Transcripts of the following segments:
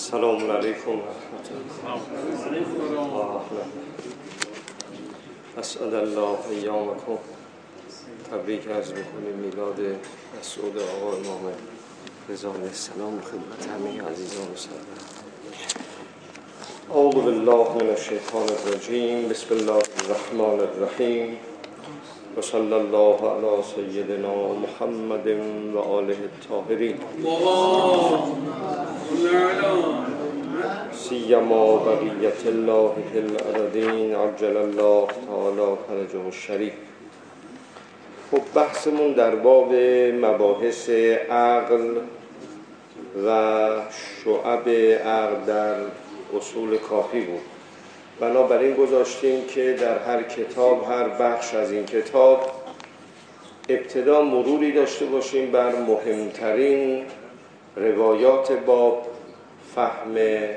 السلام علیکم و رحمت الله. اسعد الله ایامکم. تبریک عرض میکنیم میلاد مسعود آقا امام رضا علیه السلام خدمت همه عزیزان و سروران. اعوذ بالله من الشیطان الرجیم. بسم الله الرحمن الرحیم. و صلی الله علی سیدنا محمد و آله الطاهرین. سیما بقیت الله فی الارضین عجل الله تعالی فرجه الشریف. خب بحثمون در باب مباحث عقل و شعب عقل در اصول کافی بود. بنابراین گذاشتیم که در هر کتاب، هر بخش از این کتاب ابتدا مروری داشته باشیم بر مهمترین روایات باب، فهم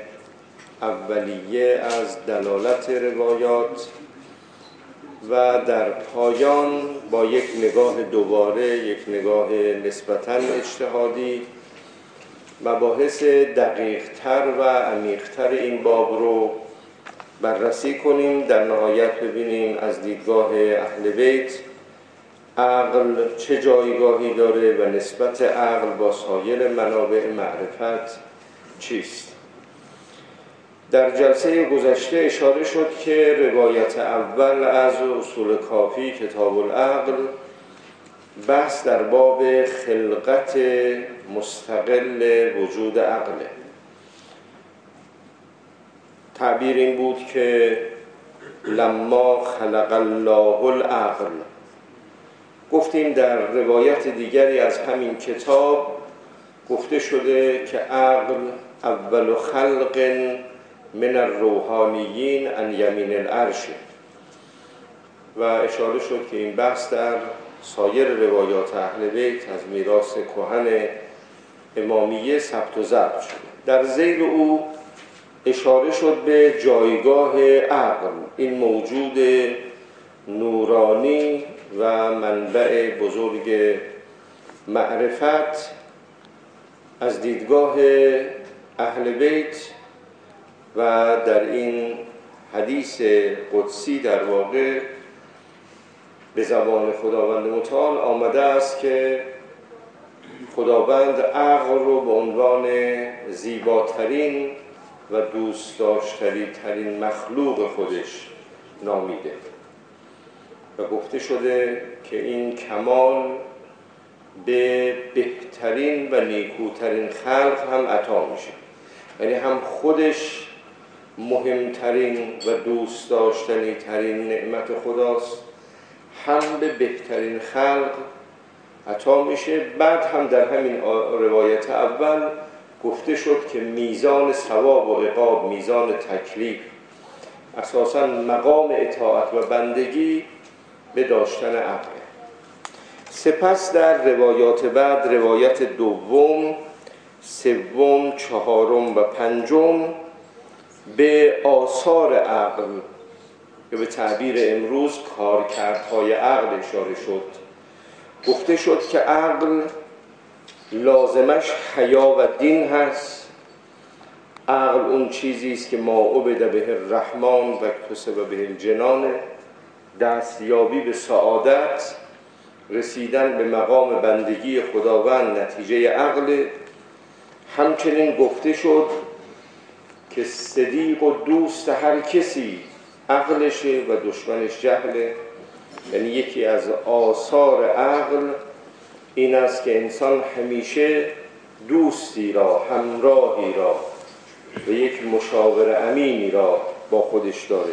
اولیه از دلالت روایات و در پایان با یک نگاه دوباره، یک نگاه نسبتاً اجتهادی، مباحث دقیق‌تر و عمیق‌تر این باب رو بررسی کنیم. در نهایت ببینیم از دیدگاه اهل بیت عقل چه جایگاهی داره و نسبت عقل با سایر منابع معرفت چیست. در جلسه گذشته اشاره شد که روایت اول از اصول کافی کتاب العقل بحث در باب خلقت مستقل وجود عقله. تعبیر این بود که لما خلق الله العقل. گفتیم در روایت دیگری از همین کتاب گفته شده که عقل اول خلق من الروحانیین عن یمین العرش و اشاره شد که این بحث در سایر روایات اهل بیت از میراث کهن امامیه ثبت و ضبط شد. در ذیل او اشاره شد به جایگاه عقل، این موجود نورانی و منبع بزرگ معرفت از دیدگاه اهل بیت و در این حدیث قدسی در واقع به زبان خداوند متعال آمده است که خداوند عقل رو به عنوان زیباترین و دوست داشتنی ترین مخلوق خودش نامیده و گفته شده که این کمال به بهترین و نیکوترین خلق هم عطا میشه. یعنی هم خودش مهمترین و دوست داشتنی ترین نعمت خداست، هم به بهترین خلق عطا میشه. بعد هم در همین روایت اول گفته شد که میزان ثواب و عقاب، میزان تکلیف، اساساً مقام اطاعت و بندگی به داشتن عقل. سپس در روایات بعد، روایت دوم، سوم، چهارم و پنجم به آثار عقل که به تعبیر امروز کارکردهای عقل اشاره شد. گفته شد که عقل لازمش حیا و دین هست. عقل اون چیزی است که ما عبد به الرحمن و اکتسب به الجنان، دستیابی به سعادت، رسیدن به مقام بندگی خداوند نتیجه عقل. همچنین گفته شد که صدیق و دوست هر کسی عقلشه و دشمنش جهله. یعنی یکی از آثار عقل این است که انسان همیشه دوستی را، همراهی را و یک مشاور امینی را با خودش داره.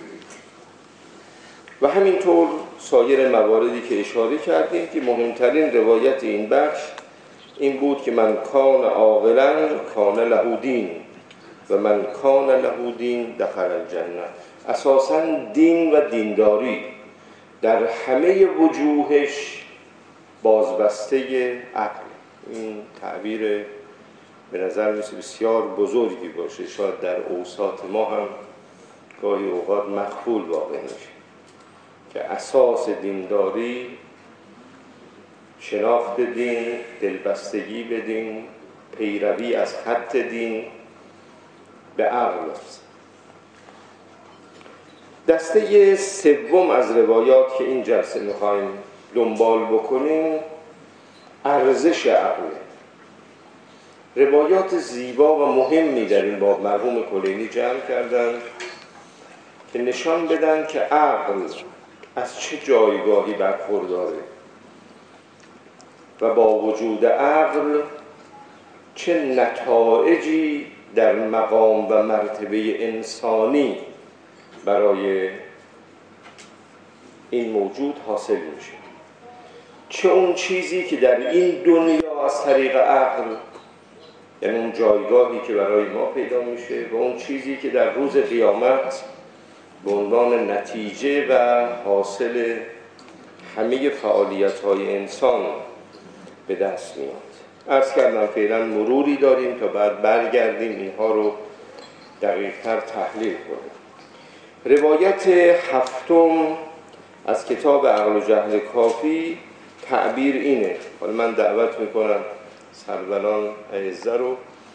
و همینطور سایر مواردی که اشاره کردیم که مهمترین روایت این بخش این بود که من کان عاقلا کان له دین و من کان له دین دخل الجنه. اساساً دین و دینداری در همه وجوهش بازبسته عقل. این تعبیر به نظر میسه بسیار بزرگی باشه، شاید در اوساط ما هم گاهی اوقات مغفول واقع میشه که اساس دینداری شناخت دین، دلبستگی به دین، پیروی از خط دین به عقل است. دسته سوم از روایات که این جلسه میخوایم دنبال بکنیم ارزش عقله. روایات زیبا و مهمی در این باب مرحوم کلینی جمع کردند که نشان بدن که عقل از چه جایگاهی برخورداره و با وجود عقل چه نتایجی در مقام و مرتبه انسانی برای این موجود حاصل میشه. چه اون چیزی که در این دنیا از طریق عقل، یعنی اون جایگاهی که برای ما پیدا میشه، و اون چیزی که در روز قیامت به عنوان نتیجه و حاصل همه فعالیت‌های انسان به دست میاد. عرض کردم فعلا مروری داریم تا بعد برگردیم اینها رو دقیق‌تر تحلیل کنیم. روایت هفتم از کتاب عقل و جهل کافی تعبیر اینه. حالا من دعوت میکنم سروران اعزه رو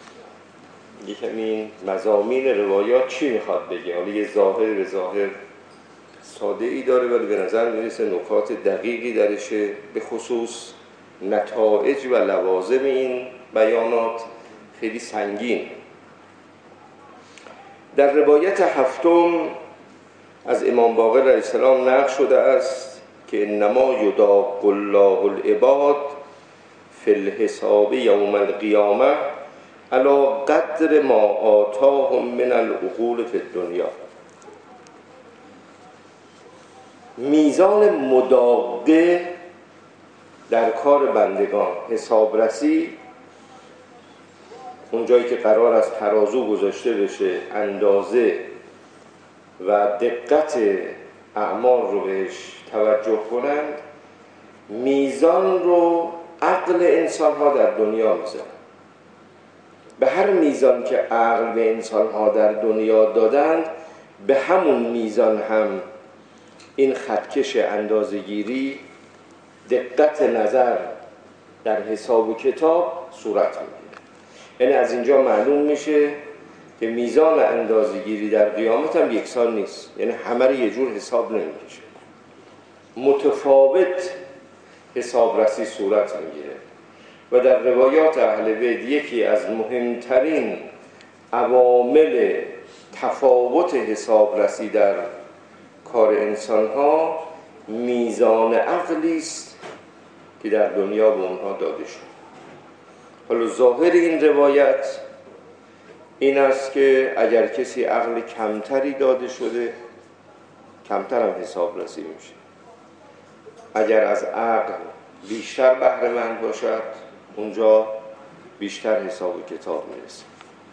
یکمی مضامین روایات چی میخواد بگه. حالا یه ظاهر به ظاهر ساده ای داره ولی به نظر میرسه نکات دقیقی درشه، به خصوص نتایج و لوازم این بیانات خیلی سنگین. در روایت هفتم از امام باقر علیه السلام نقل شده است که انما یداق الله العباد فی الحساب یوم القیامه علی قدر ما آتاهم من العقول فی الدنیا. میزان مداقه در کار بندگان، حسابرسی، اونجایی که قرار است ترازو گذاشته بشه اندازه و دقت اعمال رو بهش توجه کنند، میزان رو عقل انسان ها در دنیا میزنن. به هر میزان که عقل به انسان ها در دنیا دادند به همون میزان هم این خطکش اندازه‌گیری، دقت نظر در حساب و کتاب صورت میگیره. یعنی از اینجا معلوم میشه که میزان اندازه‌گیری در قیامت هم یکسان نیست، یعنی همه رو یه جور حساب نمیکشه، متفاوت حسابرسی صورت میگیره. و در روایات اهل بیت یکی از مهمترین عوامل تفاوت حسابرسی در کار انسان‌ها میزان عقلی است که در دنیا به اونها داده شد. حالا ظاهر این روایت این است که اگر کسی عقل کمتری داده شده کمتر هم حسابرسی میشه، اگر از عقل بیشتر بهره مند باشد اونجا بیشتر حساب و کتاب میرسه.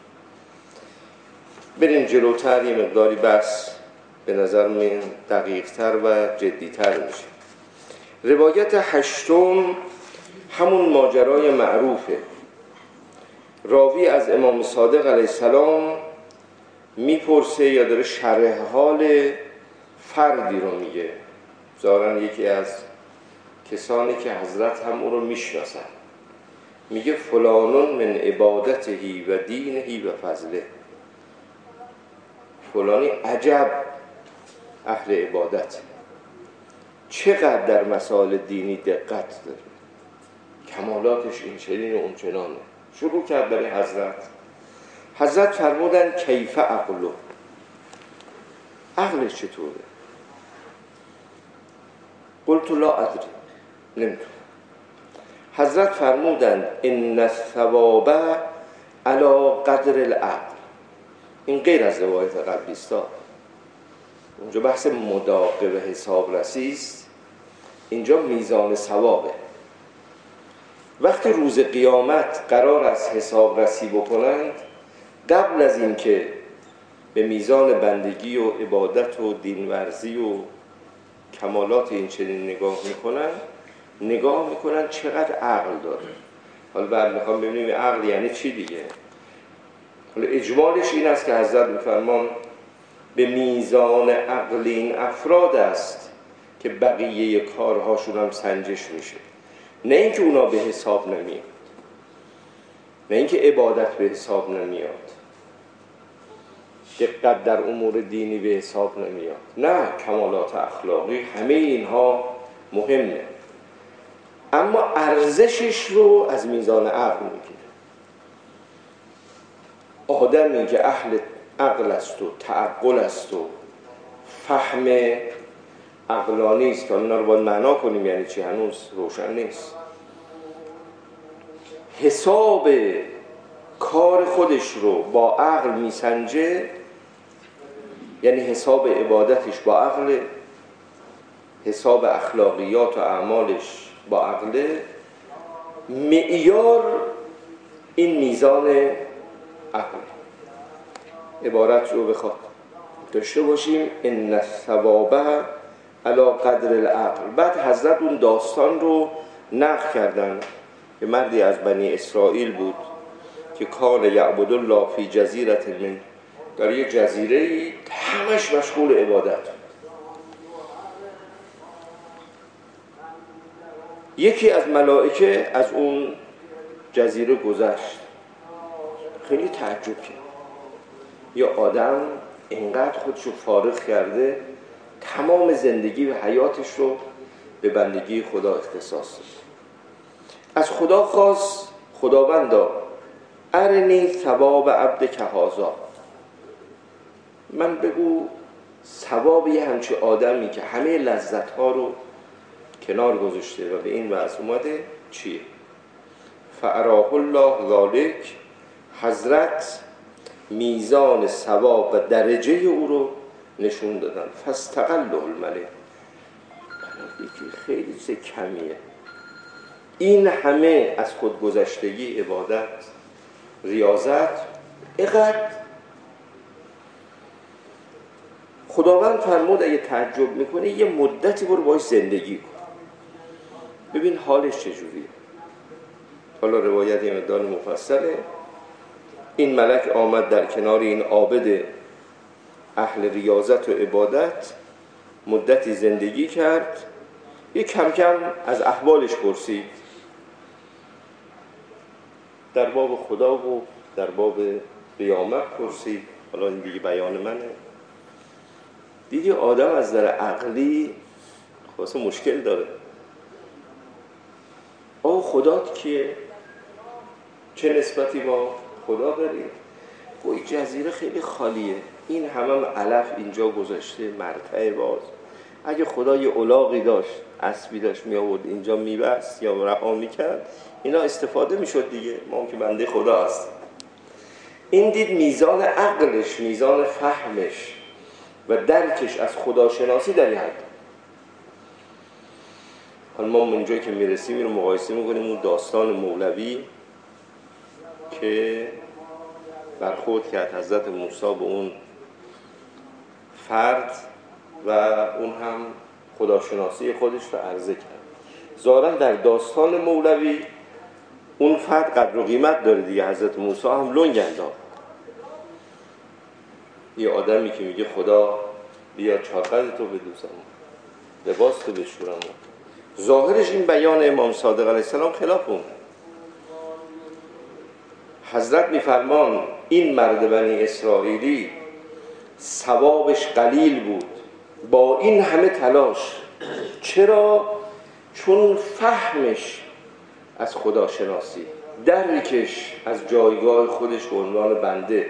بریم جلوتر، یه مقداری بس به نظر من دقیق‌تر و جدی‌تر میشه. روایت هشتم همون ماجرای معروفه. راوی از امام صادق علیه السلام میپرسه یا داره شرح حال فردی رو میگه، ظاهراً یکی از کسانی که حضرت هم او رو میشناسن. میگه فلانون من عبادتهی و دینهی و فضله، فلانی عجب اهل عبادت، چقدر در مسائل دینی دقت داره، کمالاتش این چنین و اون چنانه. شروع کرد برای حضرت فرمودن کیف عقله، عقلش چطوره؟ قلت لا ادری، نمیدونم. حضرت فرمودن ان الثواب علی قدر العقل. این غیر از روایت قبلی است، اونجا بحث مداقه و حسابرسی است، اینجا میزان ثوابه. وقتی روز قیامت قرار است حسابرسی بکنند، قبل از اینکه به میزان بندگی و عبادت و دینورزی و کمالات این چنین نگاه میکنن چقدر عقل داره. حالا بعد میخوام ببینیم عقل یعنی چی دیگه. حالا اجمالش این است که حضرت میفرمان به میزان عقل این افراد است که بقیه کارهاشون هم سنجش میشه، نه اینکه اونا به حساب نمیاد، نه اینکه عبادت به حساب نمیاد. دقت در امور دینی به حساب نمیاد. نه، کمالات اخلاقی همه اینها مهمه، اما ارزشش رو از میزان عقل میگیره. آدمی که اهل عقل است و تعقل است و فهم عقلانی است، که اینا رو باید معنا کنیم یعنی چی هنوز روشن نیست. حساب کار خودش رو با عقل میسنجه، یعنی حساب عبادتش با عقل، حساب اخلاقیات و اعمالش با عقل. معیار این میزان عقل. عبارت رو بخواد داشته باشیم ان الثواب علی قدر العقل. بعد حضرت اون داستان رو نقل کردن که مردی از بنی اسرائیل بود که کان یعبد الله فی جزیره من، در یک جزیره همش مشغول عبادت. یکی از ملائکه از اون جزیره گذشت، خیلی تعجب کرد. یا آدم اینقدر خودشو فارغ کرده، تمام زندگی و حیاتش رو به بندگی خدا اختصاص داد. از خدا خواست خداوندا ارنی ثواب عبدک هذا، من بگو ثواب یه همچه آدمی که همه لذت‌ها رو کنار گذاشته و به این وضع اومده چیه؟ فاراه الله ذلک، حضرت میزان ثواب و درجه او رو نشون دادن. فاستقله الملک، یکی خیلی چیز کمیه. این همه از خودگذشتگی، عبادت، ریاضت، اینقدر خداوند فرمود اگه تعجب میکنه یه مدتی برو باش زندگی کن ببین حالش چجوریه. حالا روایت یه مقدار مفصله. این ملک آمد در کنار این عابد اهل ریاضت و عبادت، مدتی زندگی کرد، یه کم کم از احوالش پرسید، در باب خدا و در باب قیامت پرسید. حالا این دیگه بیان منه. دیدی آدم از در عقلی خاصه مشکل داره. خدات کیه؟ چه نسبتی با خدا داری؟ این جزیره خیلی خالیه، این همه علف اینجا گذاشته، مرتع باز. اگه خدا یه الاغی داشت، اسبی داشت می آورد اینجا میبست یا رها میکرد، اینا استفاده میشد دیگه، ما که بنده خدا هستیم. این دید میزان عقلش، میزان فهمش و درکش از خداشناسی در این حد. حالا ما اونجایی که میرسیم این رو مقایسه میکنیم اون داستان مولوی که برخورد کرد حضرت موسی به اون فرد و اون هم خداشناسی خودش رو عرضه کرد. ظاهرا در داستان مولوی اون فرد قدر و قیمت داره دیگه. حضرت موسی هم لنگ انداخت. یه آدمی که میگه خدا بیا چاقدتو بدوزم، لباستو بشورم، ظاهرش این بیان امام صادق علیه السلام خلاف اون. حضرت میفرمان این مرد بنی اسرائیلی ثوابش قلیل بود با این همه تلاش. چرا؟ چون فهمش از خداشناسی، درکش از جایگاه خودش به عنوان بنده،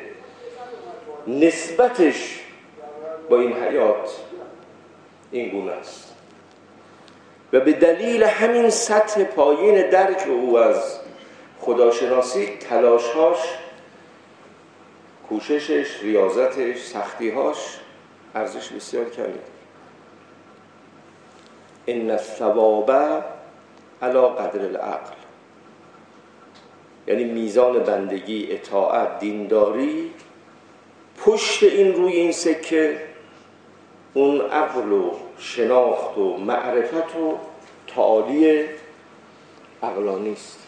نسبتش با این حیات این گونه است و به دلیل همین سطح پایین درک او از خداشناسی، تلاشهاش، کوششش، ریاضتش، سختیهاش ارزش بسیار کمی. ان الثواب علی قدر العقل، یعنی میزان بندگی، اطاعت، دینداری، پشت این روی این سکه اون عقل و شناخت و معرفت و تعالی عقلانی است.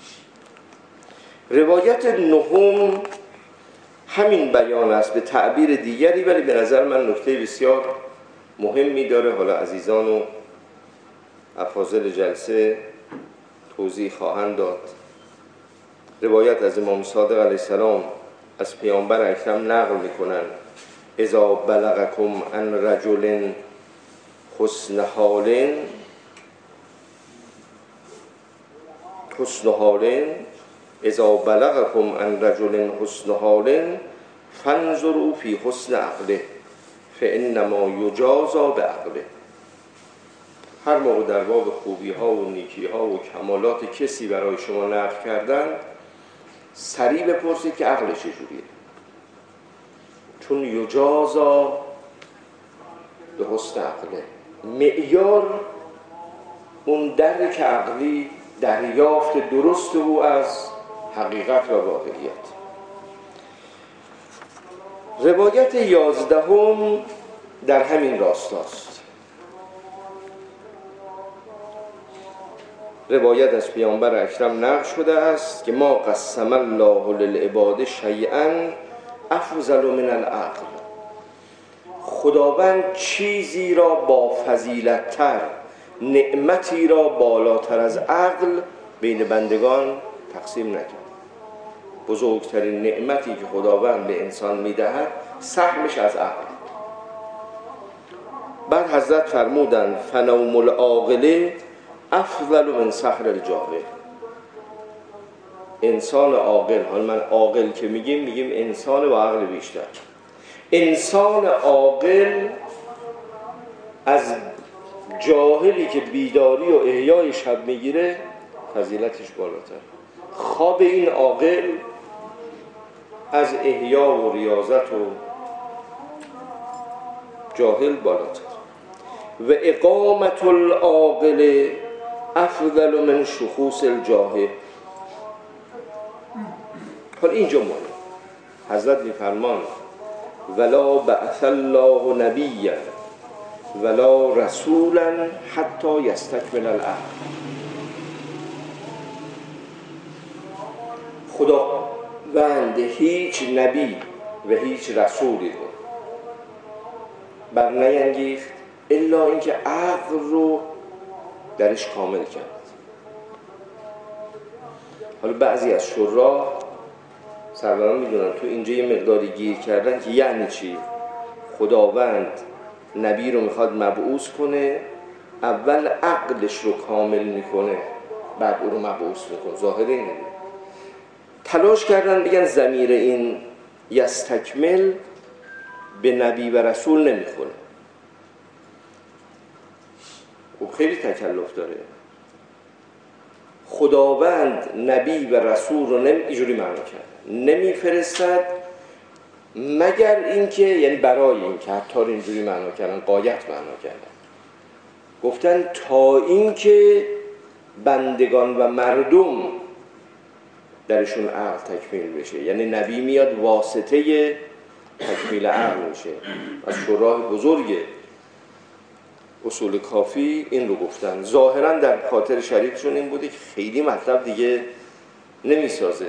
روایت نهم همین بیان است به تعبیر دیگری، ولی به نظر من نکته بسیار مهمی داره. حالا عزیزان و افاضل جلسه توضیح خواهند داد. روایت از امام صادق علیه السلام از پیامبر اکرم نقل میکنن اذا بلغکم عن رجل حسن حال اذا بلغکم عن رجل حسن حال فانظروا فی حسن عقله فانما یجازا بعقله. هر موقع در باب خوبی ها و نیکی ها و کمالات کسی برای شما نقل کردن، سریع بپرسید که عقلش چجوریه، چون یجازا به حسن عقله، معیار اون درک عقلی دریافت درست او از حقیقت و واقعیت. روایت 11 در همین راستاست. روایت از پیامبر اکرم نقل شده است که ما قسم الله للعباد شیئا افضل من العقل. خداوند چیزی را با فضیلت‌تر، نعمتی را بالاتر از عقل بین بندگان تقسیم نکرد. بزرگترین نعمتی که خداوند به انسان میدهد سهمش از عقل. بعد حضرت فرمودند فنوم العاقل افضل من سحر الجاهل. انسان عاقل، حالا من عاقل که میگیم انسان با عقل بیشتر، انسان عاقل از جاهلی که بیداری و احیای شب میگیره فضیلتش بالاتر. خواب این عاقل از احیا و ریاضت و جاهل بالاتر. و اقامت العاقل افضل من شخوص الجاهل. حالا اینجا مونه حضرت میفرمان ولا بعث الله نبیا ولا رسولا حتی یستکمل العقل. خداوند هیچ نبی و هیچ رسولی رو بر نینگیخت الا اینکه عقل رو درش کامل کرد. حالا بعضی از شراح سروران میدونن تو اینجا یه مقداری گیر کردن که یعنی چی؟ خداوند نبی رو میخواد مبعوث کنه، اول عقلش رو کامل میکنه بعد او رو مبعوث میکنه. ظاهر اینه. تلاش کردن بگن ضمیر این یستکمل به نبی و رسول نمیخونه. خب خیلی تکلف داره. خداوند نبی و رسول رو اینجوری معنا کرد نمیفرستد مگر اینکه، یعنی برای اینکه، حتی اینجوری معنا کردن، غایت معنا کردن، گفتن تا اینکه بندگان و مردم درشون عقل تکمیل بشه. یعنی نبی میاد واسطه تکمیل عقل میشه. از شراح بزرگ اصول کافی این رو گفتن. ظاهرا در خاطر شریفشون این بوده که خیلی مطلب دیگه نمیسازه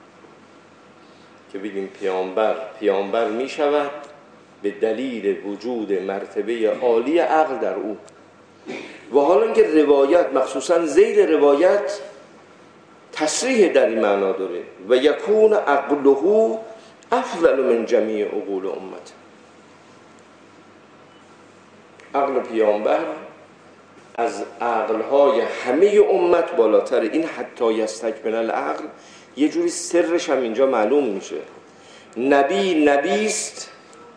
که بگیم پیامبر میشود به دلیل وجود مرتبه عالی عقل در او. و حالا که روایت مخصوصا زیر روایت تصریح در این معنا داره و یکون عقله افضل من جمیع عقول امت. عقل پیامبر از عقلهای همه امت بالاتره. این حتی یستکمل العقل یه جوری سرش هم اینجا معلوم میشه. نبی نبیست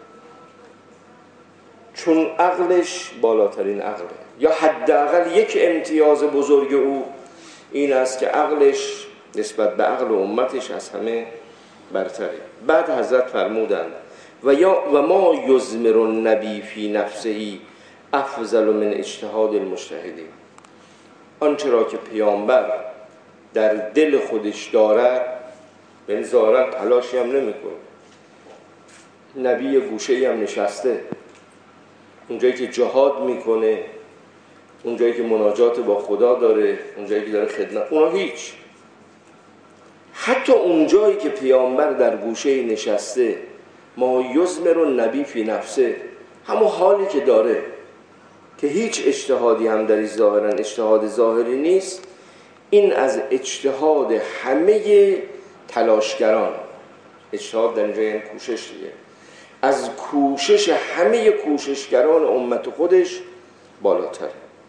چون عقلش بالاترین عقله، یا حداقل یک امتیاز بزرگ او این است که عقلش نسبت به عقل امتش از همه برتره. بعد حضرت فرمودند و ما یضمر النبی فی نفسه افضل من اجتهاد المجتهدین. آنچه را که پیامبر در دل خودش دارد، یعنی ظاهرا تلاشی هم نمیکنه. نبی گوشه‌ای هم نشسته، اونجایی که جهاد میکنه، اونجایی که مناجات با خدا داره، اونجایی که داره خدمت، اونا هیچ. حتی اونجایی که پیامبر در گوشه نشسته، ما یضمر النبی فی نفسه، همون حالی که داره که هیچ اجتهادی هم در ظاهرا اجتهاد ظاهری نیست، این از اجتهاد همه تلاشگران، اجتهاد در اینجا یعنی کوشش دیگه، از کوشش همه کوششگران امت خودش بالاتره،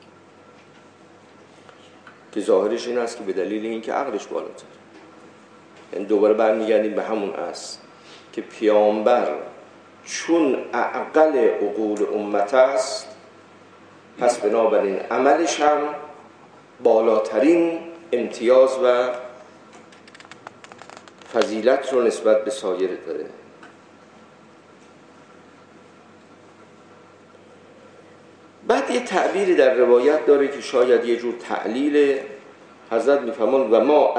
که ظاهرش این است که به دلیل اینکه عقلش بالاتره. یعنی دوباره برمیگردیم به همون است که پیامبر چون اعقل عقول امت است، پس بنابراین عملش هم بالاترین امتیاز و فضیلت رو نسبت به سایر داره. بعد یه تعبیری در روایت داره که شاید یه جور تعلیل. حضرت میفرمان و ما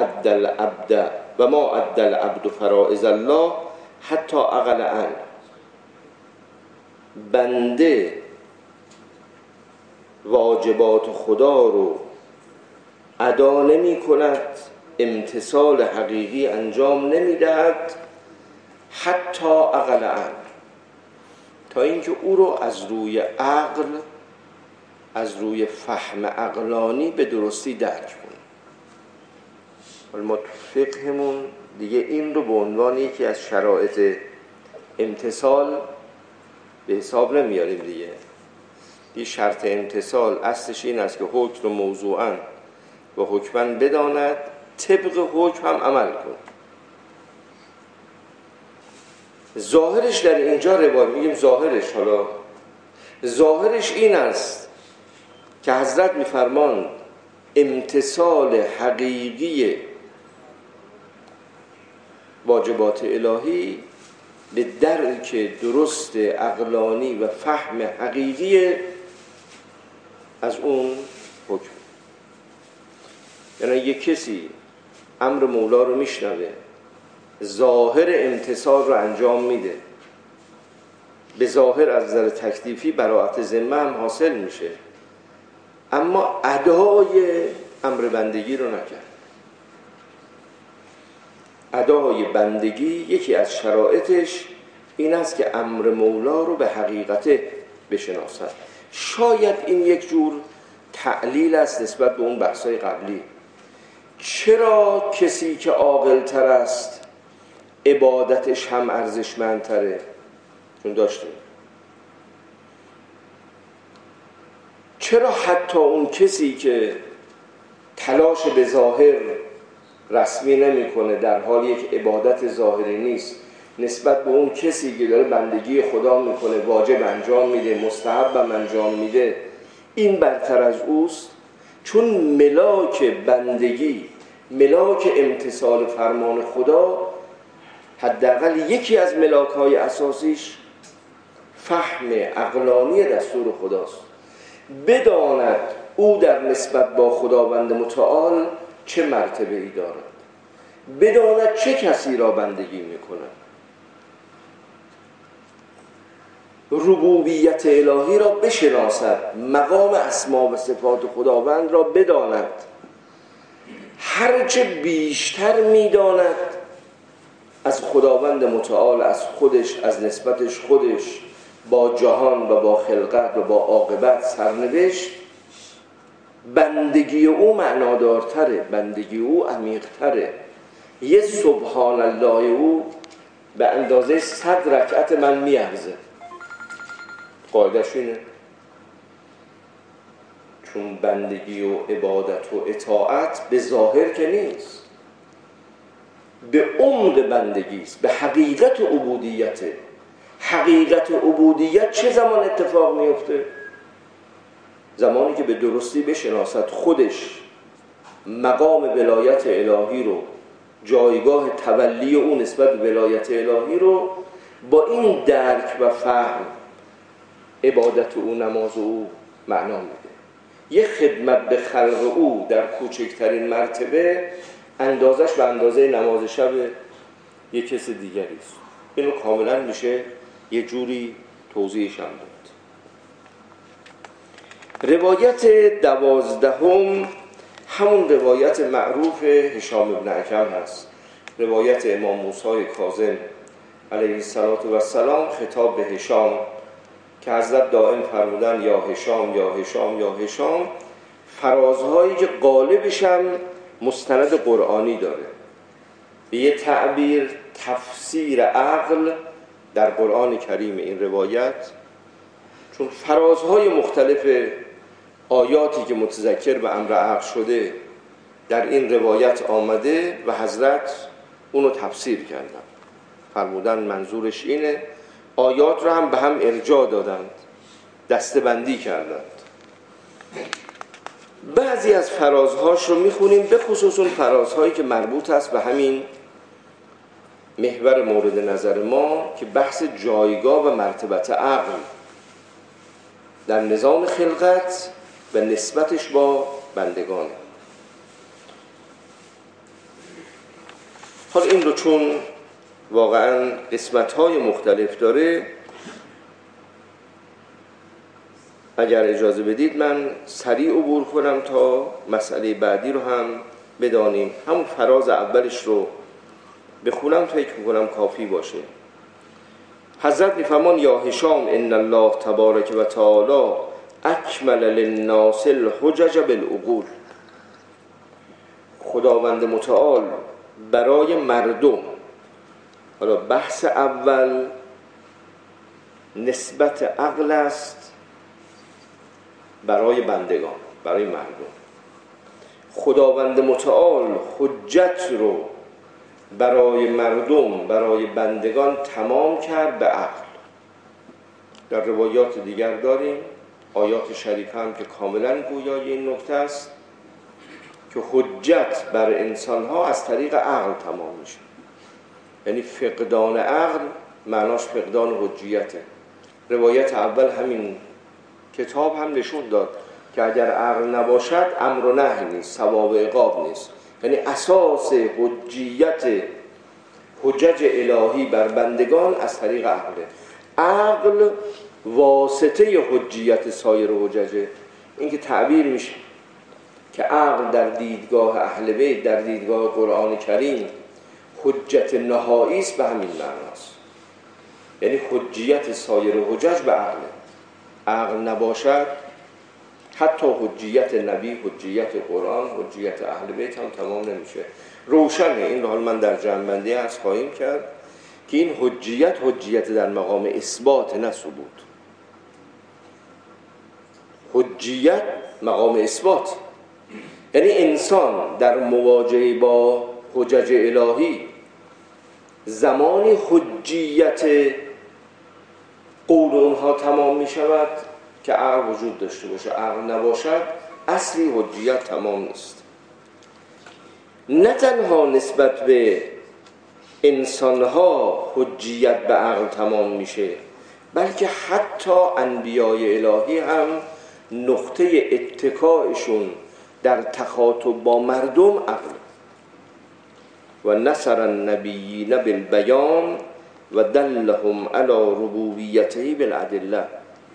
ادى العبد فرائض الله حتی اقل عن، بنده واجبات خدا رو ادا نمی کند، امتثال حقیقی انجام نمی دهد حتی اقل عن، تا اینکه او رو از روی عقل، از روی فهم عقلانی به درستی درک کنه. ما فقهمون دیگه این رو به عنوان یکی از شرایط امتثال به حساب نمیاریم دیگه. یه شرط امتثال اصلش این است که حکم رو موضوعاً و حکماً بداند، طبق حکم هم عمل کن. ظاهرش در اینجا روایت میگیم ظاهرش، حالا ظاهرش این است که حضرت میفرمان امتثال حقیقی واجبات الهی به درک درست عقلانی و فهم حقیقی از اون حکم. یعنی یک کسی امر مولا رو میشنوه، ظاهر امتثال رو انجام میده، به ظاهر از نظر تکلیفی براءت ذمه هم حاصل میشه، اما ادای امر بندگی رو نکرد. ادای بندگی یکی از شرایطش این است که امر مولا رو به حقیقت بشناسد. شاید این یک جور تعلیل است نسبت به اون بحثای قبلی. چرا کسی که عاقل‌تر است عبادتش هم ارزشمندتره؟ چون داشتیم. چرا حتی اون کسی که تلاش به ظاهر رسمی نمی‌کنه، در حال یک عبادت ظاهری نیست، نسبت به اون کسی که داره بندگی خدا میکنه، واجب انجام میده، مستحب هم انجام میده، این برتر از اوست؟ چون ملاک بندگی، ملاک امتثال فرمان خدا، حداقل یکی از ملاک‌های اساسیش فهم عقلانی دستور خداست. بداند او در نسبت با خداوند متعال چه مرتبه‌ای دارد، بداند چه کسی را بندگی میکند، ربوبیت الهی را بشناسد، مقام اسما و صفات خداوند را بداند. هرچه بیشتر میداند از خداوند متعال، از خودش، از نسبتش خودش با جهان و با خلقت و با عاقبت، سرنوشت، بندگی او معنادارتره، بندگی او عمیق‌تره. یه سبحان الله او به اندازه 100 رکعت من میارزه. قاعدش اینه. چون بندگی و عبادت و اطاعت به ظاهر که نیست، به عمق بندگی است، به حقیقت عبودیته. حقیقت عبودیت چه زمان اتفاق میفته؟ زمانی که به درستی بشناسد خودش مقام ولایت الهی رو، جایگاه تولی او نسبت به ولایت الهی رو، با این درک و فهم عبادت او، نماز او معنا میده. یه خدمت به خلق او در کوچکترین مرتبه اندازش به اندازه نماز شب یک کس دیگری است. اینو کاملا میشه یه جوری توضیحش هم داد. روایت 12 همون روایت معروف هشام ابن حکم هست، روایت امام موسی کاظم علیه السلام خطاب به هشام که حضرت دائم فرمودن یا هشام یا هشام یا هشام، فرازهایی که غالبش هم مستند قرآنی داره. به یه تعبیر تفسیر عقل در قرآن کریم این روایت، چون فرازهای مختلف آیاتی که متذکر به امر عقل شده در این روایت آمده و حضرت اونو تفسیر کردن، فرمودن منظورش اینه. آیات رو هم به هم ارجاع دادند، دسته‌بندی کردند. بعضی از فرازهاش رو میخونیم، به خصوص اون فرازهایی که مربوط است به همین محور مورد نظر ما که بحث جایگاه و مرتبت عقل در نظام خلقت و نسبتش با بندگانه. حالا این رو چون واقعا قسمت‌های مختلف داره، اگر اجازه بدید من سریع عبور کنم تا مسئله بعدی رو هم بدانیم. همون فراز اولش رو بخونم، فکر میکنم کافی باشه. حضرت میفرمان یا هشام ان الله تبارک و تعالی اکمل للناس الحجج بالعقول. خداوند متعال برای مردم، حالا بحث اول نسبت عقل است برای بندگان، برای مردم. خداوند متعال حجت رو برای مردم، برای بندگان تمام کرد به عقل. در روایات دیگر داریم، آیات شریفه هم که کاملا گویای این نکته است که حجت بر انسانها از طریق عقل تمام میشه. یعنی فقدان عقل معناش فقدان حجیته. روایت اول همین کتاب هم نشون داد که اگر عقل نباشد امر و نهی نیست، ثواب و عقاب نیست. یعنی اساس حجج الهی بر بندگان از طریق عقله. عقل واسطه حجیت سایر حججه. این که تعبیر میشه که عقل در دیدگاه اهل بیت، در دیدگاه قرآن کریم حجت نهایی است، به همین معناست. یعنی حجیت سایر حجج به عقله. عقل نباشد حتی حجیت نبی، حجیت قرآن، حجیت اهل بیت هم تمام نمیشه. روشنه، این رو حال من در جمع‌بندی عرض خواهیم کرد که این حجیت در مقام اثبات نه ثبوت. حجیت مقام اثبات، یعنی انسان در مواجهه با حجج الهی زمانی حجیت قول اونها تمام می شود که عقل وجود داشته باشه. عقل نباشد اصلی حجیت تمام نیست. نه تنها نسبت به انسانها حجیت به عقل تمام میشه، بلکه حتی انبیای الهی هم نقطه اتکایشون در تخاطب با مردم عقل. و نصر النبیین بالبیان و دلهم علی ربوبیته بالادله.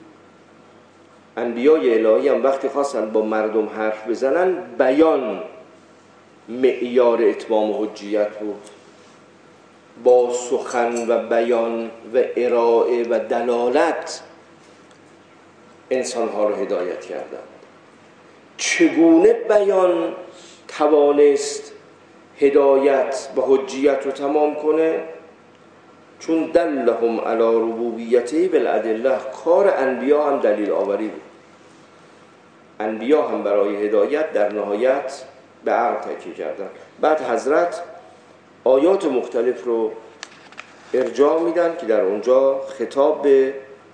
انبیای الهی هم وقتی خواستن با مردم حرف بزنن، بیان معیار اتمام حجیت بود. با سخن و بیان و ارائه و دلالت انسانها رو هدایت کردند. چگونه بیان توانست هدایت و حجیت رو تمام کنه؟ چون دلهم علی ربوبیته بالادله. کار انبیا هم دلیل آوری بود. انبیا هم برای هدایت در نهایت به عقل تکیه کردن. بعد حضرت آیات مختلف رو ارجاع میدن که در اونجا خطاب به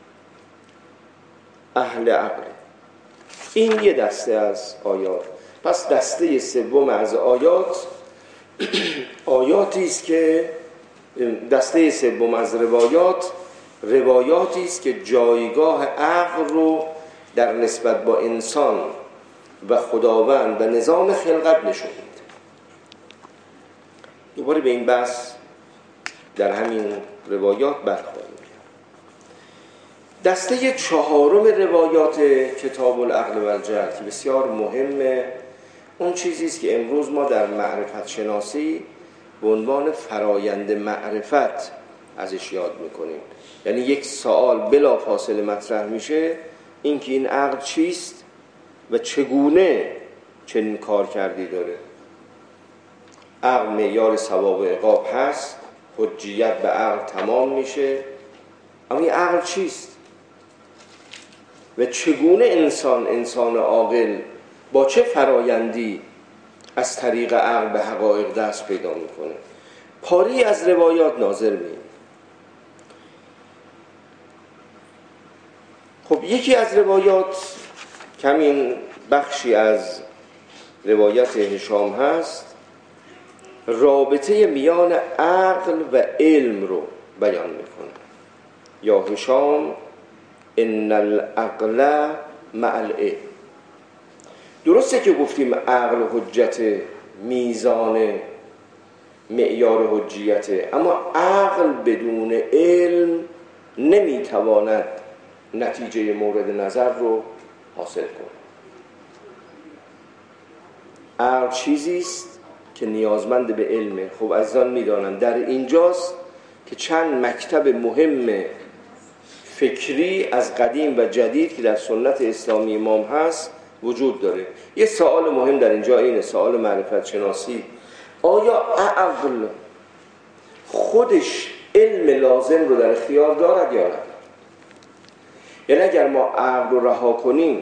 اهل عقل. این یه دسته از آیات. پس دسته سوم از آیات آیاتی است که دسته سوم از روایاتی است که جایگاه عقل رو در نسبت با انسان و خداوند و نظام خلقت نشون میده. دوباره به این بحث در همین روایات برخواهیم کرد. دسته چهارم روایات کتاب العقل و الجهل که بسیار مهمه، اون چیزی است که امروز ما در معرفت شناسی به عنوان فرایند معرفت ازش یاد میکنیم. یعنی یک سوال بلا فاصله مطرح میشه، این که این عقل چیست و چگونه چنین کار کردی داره. عقل معیار ثواب و عقاب هست، حجیت به عقل تمام میشه، اما این عقل چیست و چگونه انسان عاقل با چه فرایندی از طریق عقل به حقایق دست پیدا میکنه؟ پاری از روایات ناظر می‌بینیم. خب یکی از روایات، کمین بخشی از روایت هشام هست، رابطه میان عقل و علم رو بیان میکنه. یا هشام ان العقل مع العلم. درسته که گفتیم عقل حجت، میزان معیار حجیته، اما عقل بدون علم نمیتواند نتیجه مورد نظر رو حاصل کنه. عقل چیزی است که نیازمند به علمه. خب عزیزان میدانند در اینجاست که چند مکتب مهم فکری از قدیم و جدید که در سنت اسلامی امام هست وجود داره. یه سوال مهم در اینجا اینه، سوال معرفت شناسی. آیا عقل خودش علم لازم رو در اختیار دارد یا نه؟ یعنی اگر ما عقل رو رها کنیم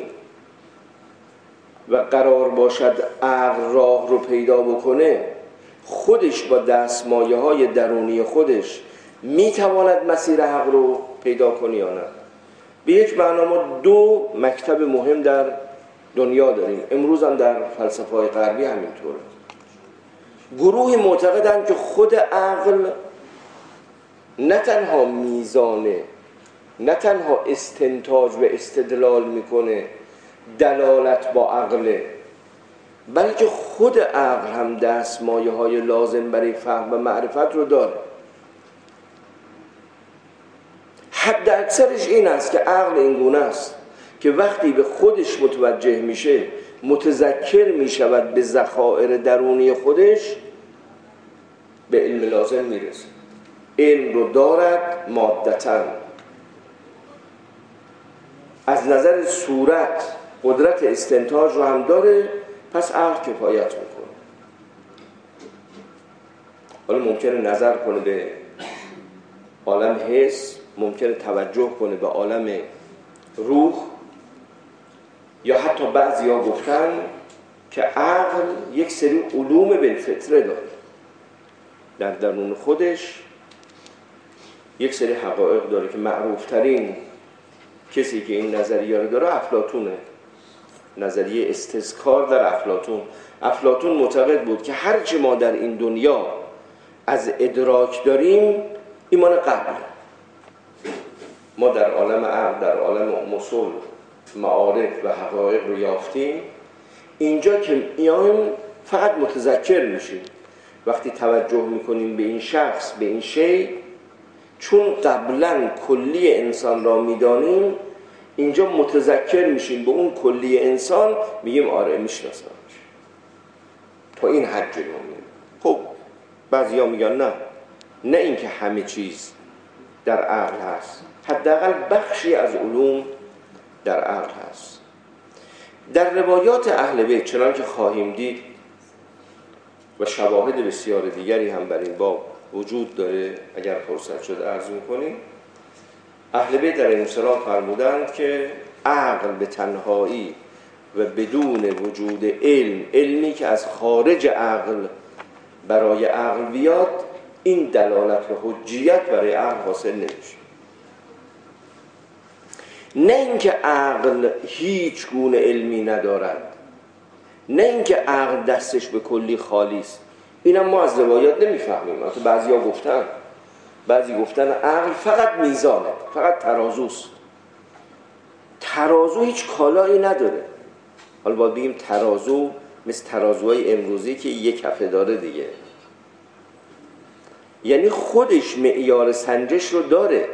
و قرار باشد عقل راه رو پیدا بکنه، خودش با دستمایه‌های درونی خودش میتواند مسیر حق رو پیدا کنه یا نه؟ به یک معنا ما دو مکتب مهم در دنیا داریم، امروز هم در فلسفه‌های غربی همینطوره. گروه معتقدند که خود عقل نه تنها میزانه، نه تنها استنتاج و استدلال میکنه، دلالت با عقله، بلکه خود عقل هم دستمایه‌های لازم برای فهم و معرفت رو داره. حد اکثرش این است که عقل اینگونه است که وقتی به خودش متوجه میشه، متذکر میشود به ذخایر درونی خودش، به علم لازم میرسه. علم رو دارد مادتاً، از نظر صورت قدرت استنتاج رو هم داره، پس عقل کفایت میکنه. حالا ممکنه نظر کنه به عالم حس، ممکنه توجه کنه به عالم روح، یا حتی بعضیا گفتن که عقل یک سری علوم بالفطره داره، در درون خودش یک سری حقایق داره که معروف ترین کسی که این نظریه رو داره افلاطونه. نظریه استذکار در افلاطون معتقد بود که هرچی ما در این دنیا از ادراک داریم ایمان قبل. ما در عالم عقل، در عالم اصول، معارف و حقایق رو یافتیم. اینجا که میایم فقط متذکر میشیم. وقتی توجه میکنیم به این شخص، به این شی، چون قبلا کلی انسان را میدانیم، اینجا متذکر میشیم به اون کلی انسان، میگیم آره میشناسمش. تا این حد جلو میریم. خب بعضیا میگن نه اینکه همه چیز در عقل هست، حداقل بخشی از علوم در عقل هست. در روایات اهل بیت چنان که خواهیم دید و شواهد بسیار دیگری هم بر این باب وجود داره، اگر فرصت شد عرض میکنیم، اهل بیت در این انصراف فرمودند که عقل به تنهایی و بدون وجود علمی که از خارج عقل برای عقل بیاد، این دلالت و حجیت برای عقل حاصل نمیشه. نه اینکه عقل هیچ گونه علمی ندارد، نه اینکه عقل دستش به کلی خالی است. اینم ما از روایات نمیفهمیم. البته بعضی گفتن عقل فقط میزانه، فقط ترازوست. ترازو هیچ کالایی نداره. حالا باید بگیم ترازو مثل ترازوهای امروزی که یک کفه داره دیگه، یعنی خودش معیار سنجش رو داره.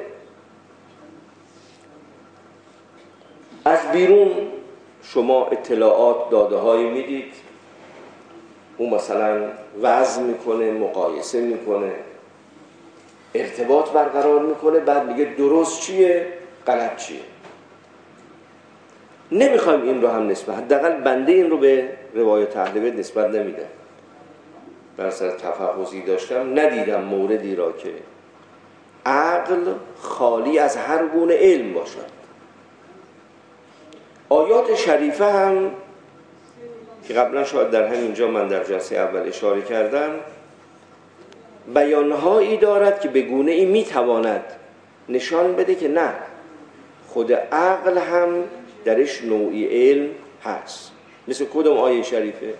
از بیرون شما اطلاعات، داده‌هایی میدید، اون مثلا وزن میکنه، مقایسه میکنه، ارتباط برقرار میکنه، بعد میگه درست چیه، غلط چیه. نمیخوایم این رو هم نسبت، حداقل بنده این رو به روایت اهل بیت نسبت نمیده. بر سر تفحصی داشتم، ندیدم موردی را که عقل خالی از هر گونه علم باشد. آیات شریفه هم که قبلا شاید در همینجا من در جلسه اول اشاره کردم، بیانهایی دارد که به گونه ای میتواند نشان بده که نه، خود عقل هم درش نوعی علم هست. مثل کدوم آیه شریفه؟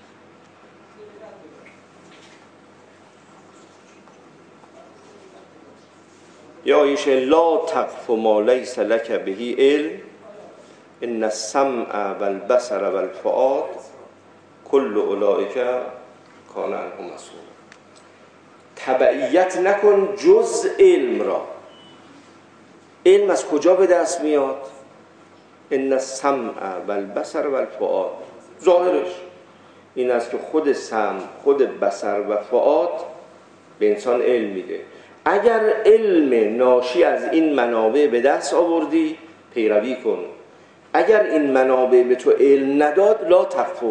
یا آیه لا تقف ما لیس لک به علم ان السمع والبصر والفؤاد کل اولئک کان عنه مسئولا. تبعیت نکن جز علم را. علم از کجا به دست میاد؟ ان السمع والبصر والفؤاد، ظاهرش این است که خود سمع، خود بصر و فؤاد به انسان علم میده. اگر علم ناشی از این منابع به دست آوردی پیروی کن، اگر این منابع به تو علم نداد لا تقف.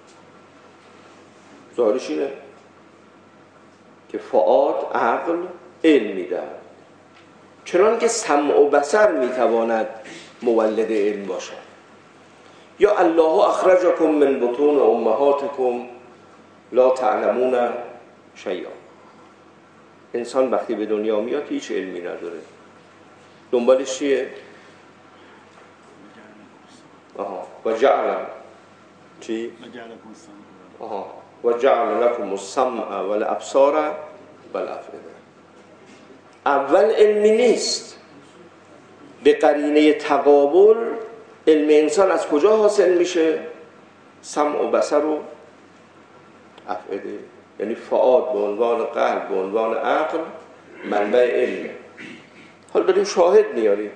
ظاهرش اینه که فؤاد عقل علم میده، چنان که سمع و بصر میتواند مولد علم باشد. یا الله اخرجکم من بطون امهاتکم لا تعلمون شیئا. انسان وقتی به دنیا میاد هیچ علمی نداره، دنبالش چیه؟ و جعل چی؟ و جعل لکم السمع والابصار والافئده. اول علمی نیست. به قرینه تقابل علم انسان از کجا حاصل میشه؟ سمع و بصر و افئده. یعنی فؤاد به عنوان قلب، به عنوان عقل منبع علمه. حالا داریم شاهد میاریم.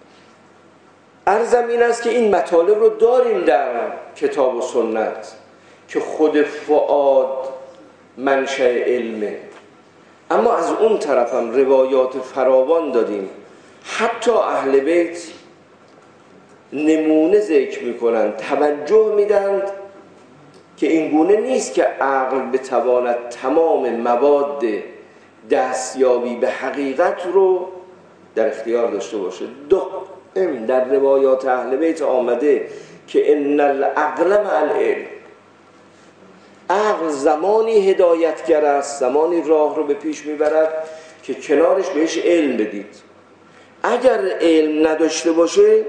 عرضم این است که این مطالب رو داریم در کتاب و سنت که خود فؤاد منشأ علمه، اما از اون طرف هم روایات فراوان دادیم. حتی اهل بیت نمونه ذکر میکنن، توجه میدن که این گونه نیست که عقل بتواند تمام مواد دستیابی به حقیقت رو در اختیار داشته باشه. در روایات اهل بیت آمده که ان العقل مع العلم. عقل زمانی هدایتگر است، زمانی راه رو به پیش میبرد که کنارش بهش علم بدید. اگر علم نداشته باشه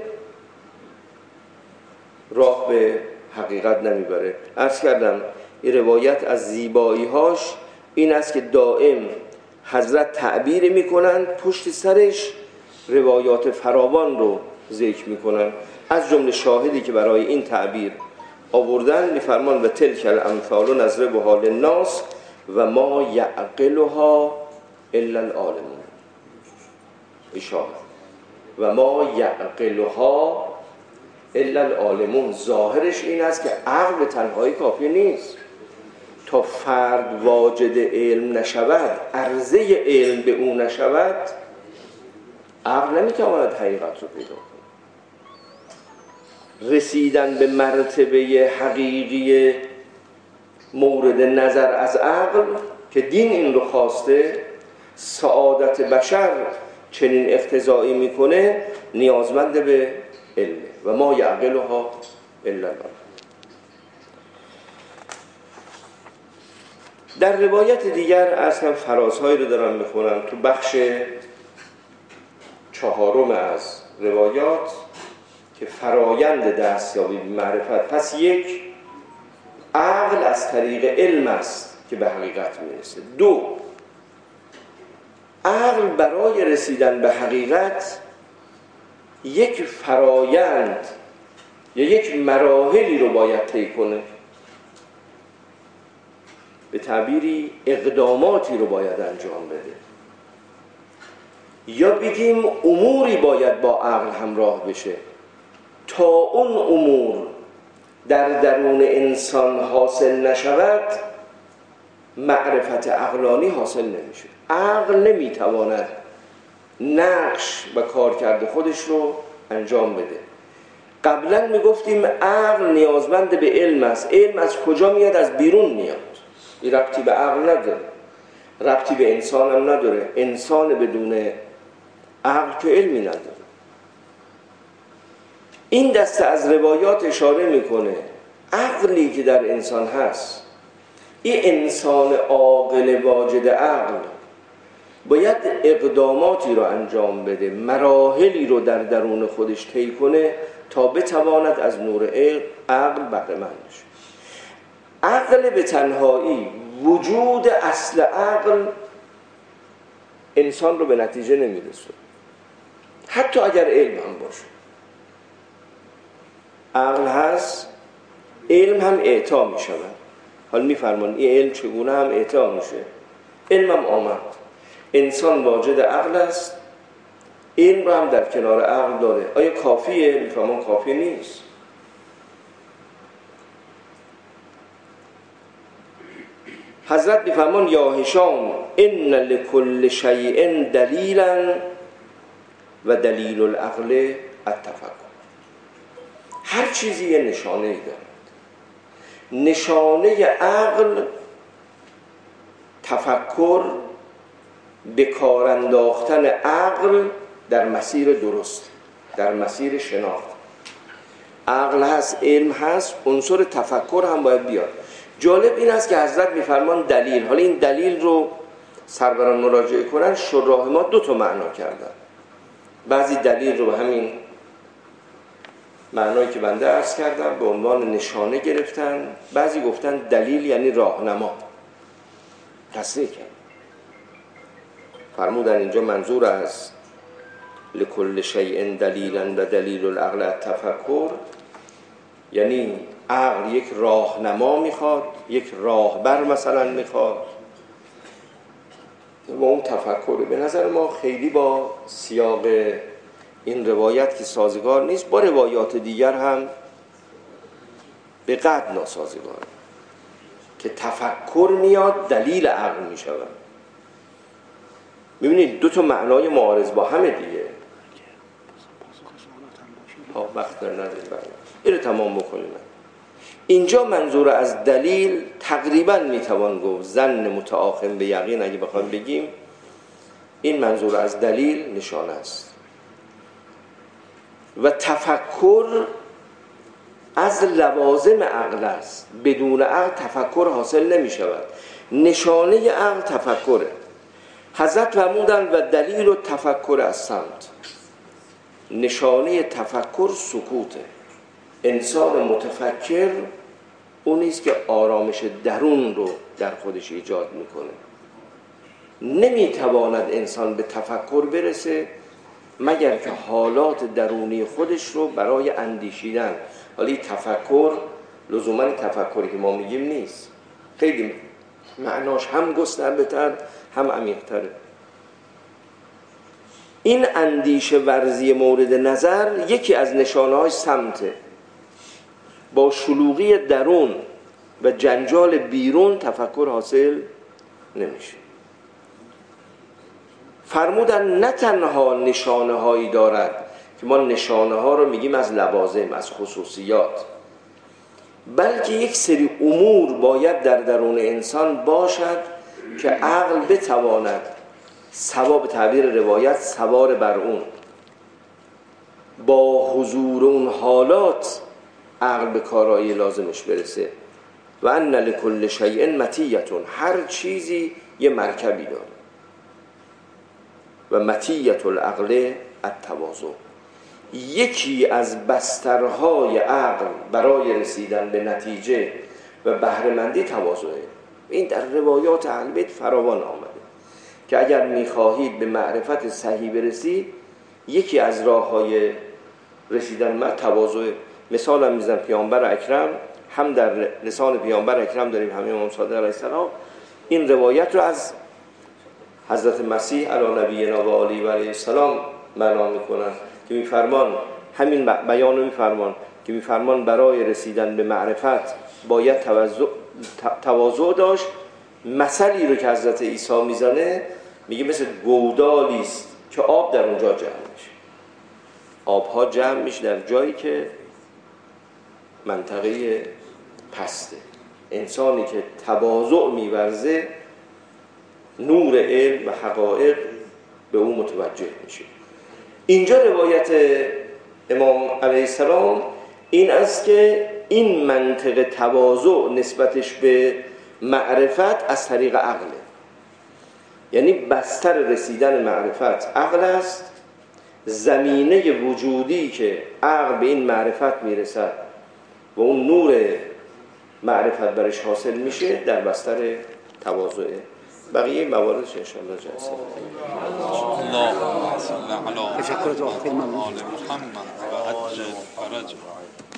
راه به حقیقت نمیبره. عرض کردم این روایت از زیبایی‌هاش این است که دائم حضرت تعبیر میکنن، پشت سرش روایات فراوان رو ذکر میکنن. از جمله شاهدی که برای این تعبیر آوردن میفرمان و تلک الامثال نضربها للناس و ما یعقلها الا العالمون. اشاره و ما یعقلها الا العالمون، ظاهرش این است که عقل تنهایی کافی نیست. تا فرد واجد علم نشود، عرضه علم به او نشود، عقل نمیتواند حقیقت رو پیدا کنه. رسیدن به مرتبه حقیقی مورد نظر از عقل که دین این رو خواسته، سعادت بشر چنین اقتضایی میکنه، نیازمند به علمه و ما یعقلها الا الله. در روایت دیگر اصلا فرازهایی رو دارم میخونم تو بخش 4 از روایات که فرایند دستیابی به معرفت. پس 1 عقل از طریق علم است که به حقیقت میرسه. 2 عقل برای رسیدن به حقیقت یک فرایند یا یک مراحلی رو باید طی کنه، به تعبیری اقداماتی رو باید انجام بده، یا بگیم اموری باید با عقل همراه بشه تا اون امور در درون انسان حاصل نشود معرفت عقلانی حاصل نمیشه. عقل نمیتواند نقش و کارکرد خودش رو انجام بده. قبلا میگفتیم عقل نیازمند به علم است. علم از کجا میاد؟ از بیرون میاد، این ربطی به عقل نداره. ربطی به انسان هم نداره. انسان بدون عقل که علمی نداره. این دسته از روایات اشاره میکنه عقلی که در انسان هست، این انسان عاقل واجد عقل باید اقداماتی رو انجام بده، مراحلی رو در درون خودش طی کنه تا بتواند از نور عقل بهره مند بشه. عقل به تنهایی، وجود اصل عقل انسان رو به نتیجه نمیرسونه، حتی اگر علم هم باشه. عقل هست، علم هم اعطا می شود. حالا می فرمان این علم چگونه هم اعطا میشه. علم هم آمد، انسان واجد عقل است، علم رو هم در کنار عقل داره. آیا کافیه؟ می فرمان کافی نیست. حضرت می فرمان یا هشام ان لکل شیء دلیلا و دلیل العقل التفکر. هر چیزی یه نشانه‌ای داره. نشانه عقل تفکر، به کار انداختن عقل در مسیر درست، در مسیر شناخت. عقل هست، علم هست، عنصر تفکر هم باید بیاد. جالب این است که حضرت می‌فرمان دلیل. حالا این دلیل رو سروران مراجعه کنن، شراح ما دو تا معنا کردن. بعضی دلیل رو به همین معنایی که بنده عرض کردم به عنوان نشانه گرفتن، بعضی گفتن دلیل یعنی راهنما. تصریح کرد، فرمودن اینجا منظور از لکل شیء دلیلا و دلیل العقل التفکر، یعنی عقل یک راهنما میخواد، یک راهبر مثلا میخواد و اون تفکر. به نظر ما خیلی با سیاق این روایت که سازگار نیست، با روایات دیگر هم به قدر ناسازگار، که تفکر میاد دلیل عقل میشود. میبینید دو تا معنای معارض با همه دیگه. وقت نداریم این رو تمام بکنیم. اینجا منظور از دلیل تقریبا میتوان گفت ظن متآخم به یقین. اگه بخوایم بگیم این منظور از دلیل نشانه است. و تفکر از لوازم عقل است. بدون عقل تفکر حاصل نمی شود. نشانه عقل تفکره. حضرت فرمودند و دلیل و تفکر از صمت. نشانه تفکر سکوته. انسان متفکر اونیست که آرامش درون رو در خودش ایجاد میکنه. نمیتواند انسان به تفکر برسه مگر که حالات درونی خودش رو برای اندیشیدن. حالا تفکر لزوما تفکری که ما میگیم نیست، خیلی معناش هم گسترده‌تر هم عمیق‌تره. این اندیشه ورزی مورد نظر یکی از نشانه‌های سمته. با شلوغی درون و جنجال بیرون تفکر حاصل نمیشه. فرمودن نه تنها نشانه هایی دارد که ما نشانه ها رو میگیم از لوازم، از خصوصیات، بلکه یک سری امور باید در درون انسان باشد که عقل بتواند سوار، به تعبیر روایت سوار بر اون، با حضور اون حالات عقل به کارایی لازمش برسه. و ان لکل شیء مطیة، هر چیزی یه مرکبی داره. و مطیة العقل التواضع، یکی از بسترهای عقل برای رسیدن به نتیجه و بهره‌مندی تواضعه. این در روایات اهل بیت فراوان آمده که اگر می‌خواهید به معرفت صحیح برسید، یکی از راه‌های رسیدن به تواضع. مثال هم میزنم، پیامبر اکرم، هم در لسان پیامبر اکرم داریم، همین امام صادق علیه السلام این روایت رو از حضرت مسیح علی نبینا و آله و علیه السلام معنا میکنن که میفرمان، همین بیان رو میفرمان که میفرمان برای رسیدن به معرفت باید تواضع داشت. مثلی رو که حضرت عیسی میزنه میگه مثل گودالی است که آب در اونجا جمع میشه. آبها جمع میشه در جایی که منطقه پسته. انسانی که تواضع میورزه نور علم و حقایق به او متوجه میشه. اینجا روایت امام علیه السلام این است که این منطق تواضع نسبتش به معرفت از طریق عقله، یعنی بستر رسیدن معرفت عقل است. زمینه وجودی که عقل به این معرفت میرسد و اون نور معرفت برش حاصل میشه در بستر تواضعه. بقیه مواردش انشاءالله جلسه الله تشکر محمد و عجل فرج